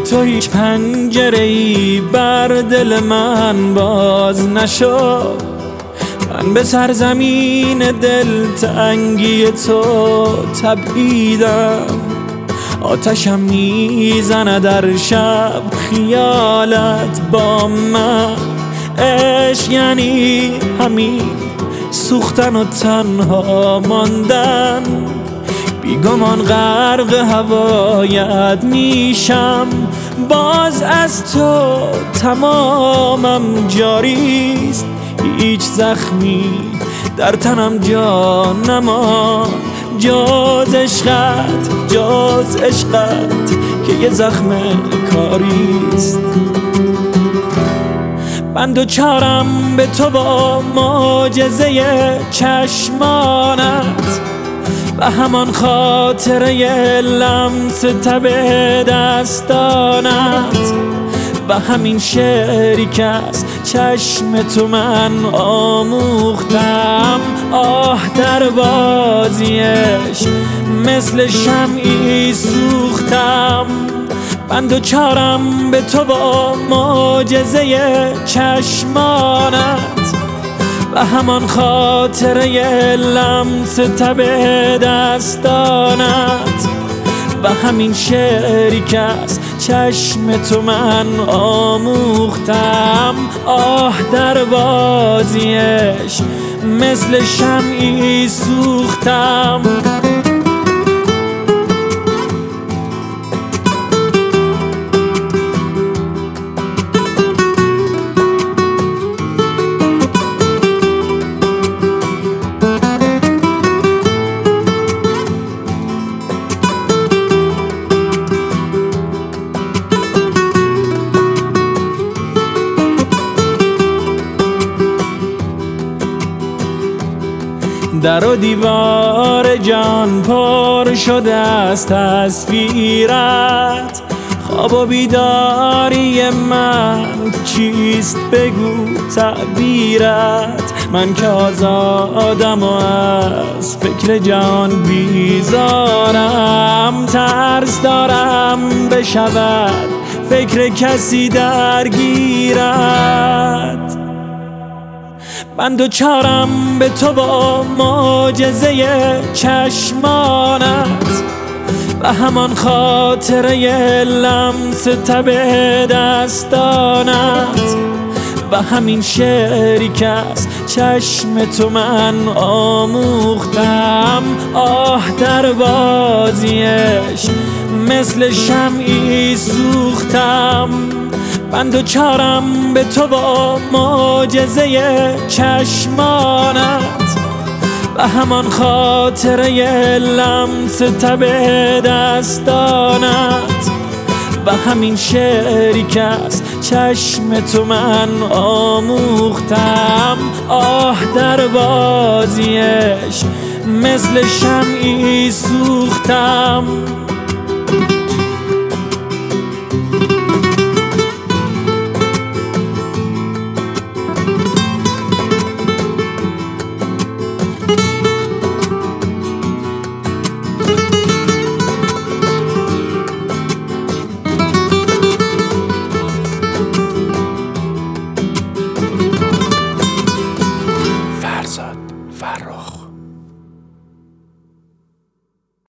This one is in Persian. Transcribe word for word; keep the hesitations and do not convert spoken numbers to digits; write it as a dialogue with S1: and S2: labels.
S1: تو هیچ پنجره‌ای بر دل من باز نشد. من به سرزمین دلتنگی تو تپیدم، آتشم میزنه در شب خیالت با من. عشق یعنی همین سوختن و تنها ماندن، بیگمان غرق هوایت میشم. باز از تو تمامم جاریست، هیچ زخمی در تنم جا نمان جز عشقت، جز عشقت که یه زخم کاریست. من دوچارم به تو با معجزه چشمانت و همان خاطره لمس تب دستانت و همین شعری که از چشم تو من آموختم. آه در بازیش مثل شمعی سوختم. من دوچارم به تو با معجزه چشمانت و همان خاطره لمس تب دستانت و همین شعری که از چشم تو من آموختم. آه در بازیش مثل شمعی سوختم. در و دیوار جان پر شده از تصویرت، خواب و بیداری من چیست بگو تعبیرت. من که آزادم و از فکر جان بیزارم، ترس دارم بشود فکر کسی درگیرت. من دوچارم به تو با معجزه چشمانت و همان خاطره لمس تب دستانت و همین شعری که از چشم تو من آموختم. آه در بازیش مثل شمعی سوختم. من دوچارم به تو با معجزه چشمانت و همان خاطره لمس تب دستانت و همین شعری که از چشم تو من آموختم. آه در بازیش مثل شمعی سوختم.
S2: فرزاد فرخ.